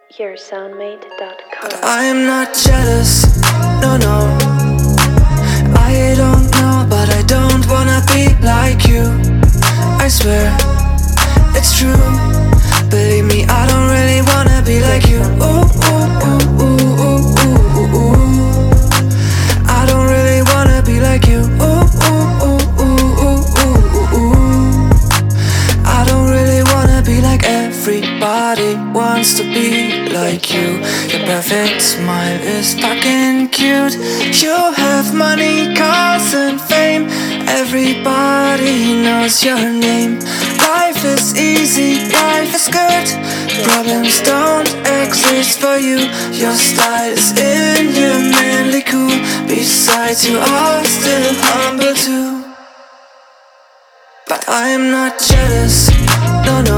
yoursoundmate.com. I am not jealous, no, no. I don't know, but I don't wanna be like you. I swear, it's true. Believe me, I don't really wanna be like you. Ooh, ooh, ooh, ooh, ooh, ooh, ooh. I don't really wanna be like you. Ooh, ooh, ooh, ooh, ooh, ooh, ooh. I don't really wanna be like everybody wants to be like you. Your perfect smile is fucking cute. You have money, cars and fame. Everybody knows your name. Life is easy, life is good. Problems don't exist for you. Your style is in, you're manly cool. Besides, you are still humble too. But I am not jealous, no, no.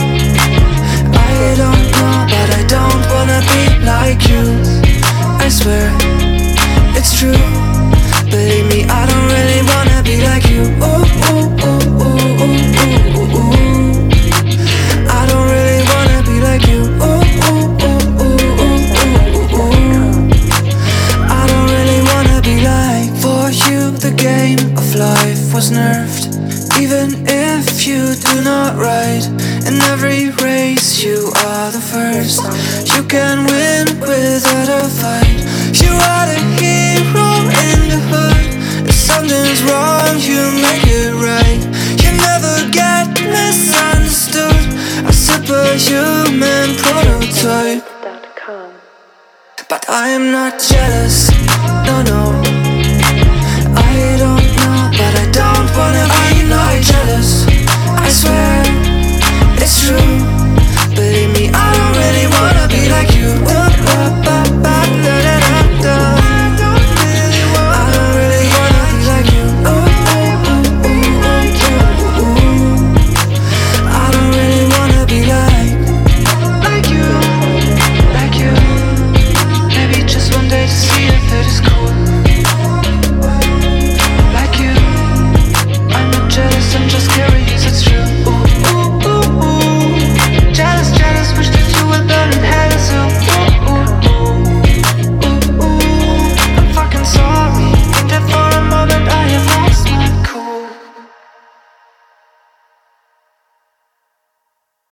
I don't know, but I don't wanna be like you. I swear, it's true. Believe me, I don't really wanna be like you. Ooh, ooh, ooh, ooh, ooh, ooh, ooh. I don't really wanna be like you. Ooh, ooh, ooh, ooh, ooh, ooh, ooh. I don't really wanna be like. For you, the game of life was nerfed. Even if you do not ride in every race, you are the first. You can win without a fight. You are the hero in the hood. If something's wrong, you make it right. You never get misunderstood. A superhuman prototype. But I am not jealous, no, no. I don't know, but I don't wanna be not jealous. I swear, it's true.